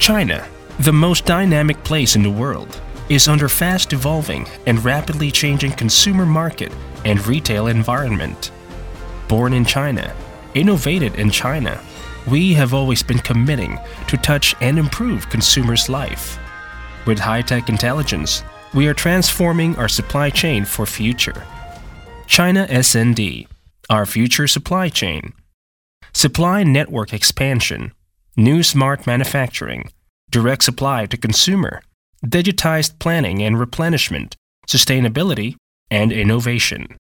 China, the most dynamic place in the world, is under fast evolving and rapidly changing consumer market and retail environment. Born in China, innovated in China, we have always been committing to touch and improve consumers' life. With high-tech intelligence, we are transforming our supply chain for future. China S&D, our future supply chain. Supply network expansion, new smart manufacturing, direct supply to consumer, digitized planning and replenishment, sustainability, and innovation.